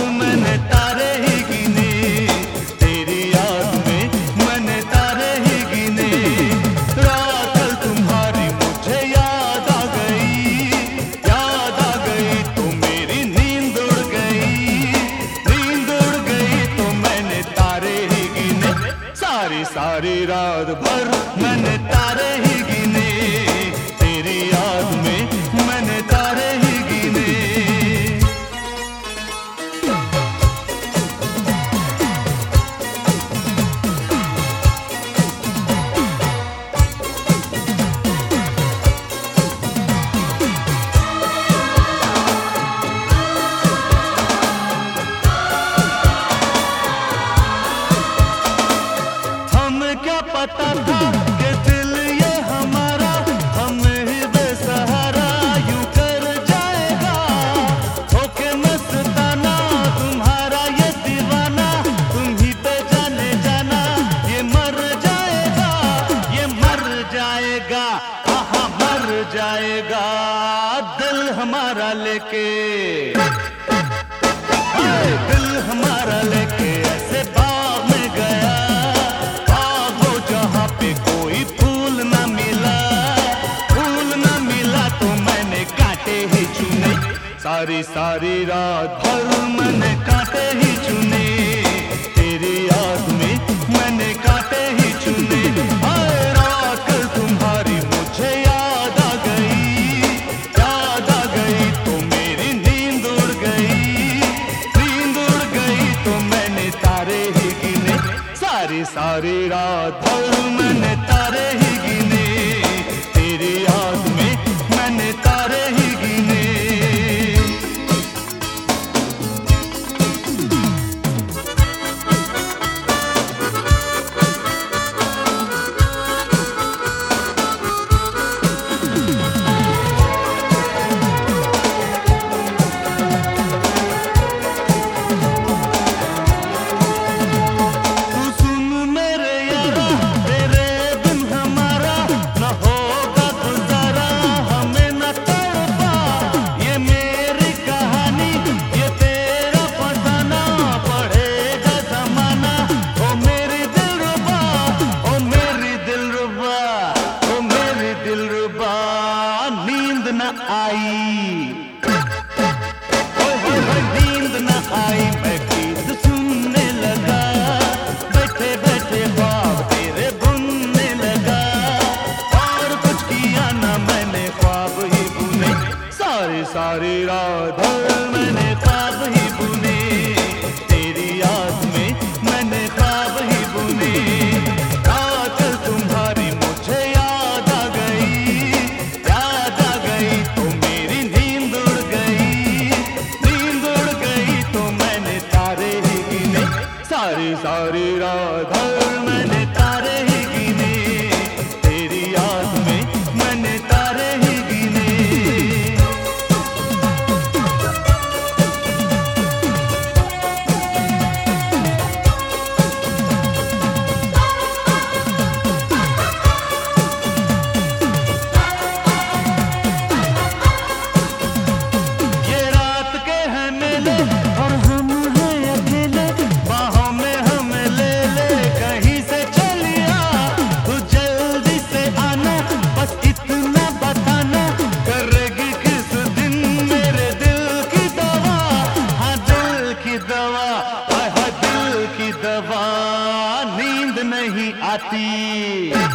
मैंने तारे ही गिने, तेरी याद में मैंने तारे ही गिने। रात कल तुम्हारी मुझे याद आ गई तो मेरी नींद उड़ गई तो मैंने तारे ही गिने। सारी सारी रात भर मैंने तारे ही गिने, तेरी याद में मैंने तारे ही गिने। क्या पता था कि दिल ये हमारा हमें ही बेसहारा यूं कर जाएगा। होके मस्ताना तुम्हारा ये दीवाना, तुम ही पे जाने जाना ये मर जाएगा, हाँ मर जाएगा दिल हमारा लेके। दिल हमारा लेके ऐसे बाग में गया, कोई फूल ना मिला तो मैंने कांटे ही चुने। सारी सारी रात भर मैंने कांटे ही चुने, तेरी याद में मैंने कांटे ही चुने। रात कल तुम्हारी मुझे याद आ गई तो मेरी नींद उड़ गई तो मैंने तारे ही गिने। सारी सारी रात भर मैंने तारे ही गिने, तेरी याद में मैंने तारे ही गिने। नींद न आई मैं गीत सुनने लगा, बैठे बैठे ख्वाब तेरे बुनने लगा। और कुछ किया ना मैंने ख्वाब ही बुने, सारी सारी रात भर मैंने ख्वाब ही बुने, तेरी याद में मैंने ख्वाब ही बुने। रात कल तुम्हारी मुझे याद आ गई तो मेरी नींद उड़ गई तो मैंने तारे ही गिने। सारी सारी रात भर मैंने तारे ही गिने, तेरी याद में मैंने तारे ही गिने। नींद नहीं आती।